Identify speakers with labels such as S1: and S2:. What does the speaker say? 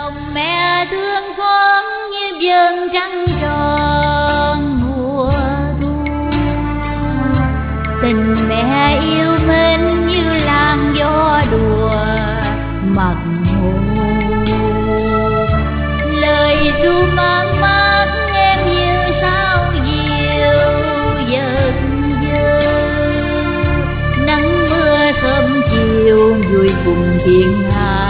S1: lòng mẹ thương con như vầng trăng tròn mùa thu. Tình mẹ yêu mến như làn gió đùa mặt hồ. Lời ru mang mát em như sao diều giật giơ. Nắng mưa sớm chiều vui cùng thiên hà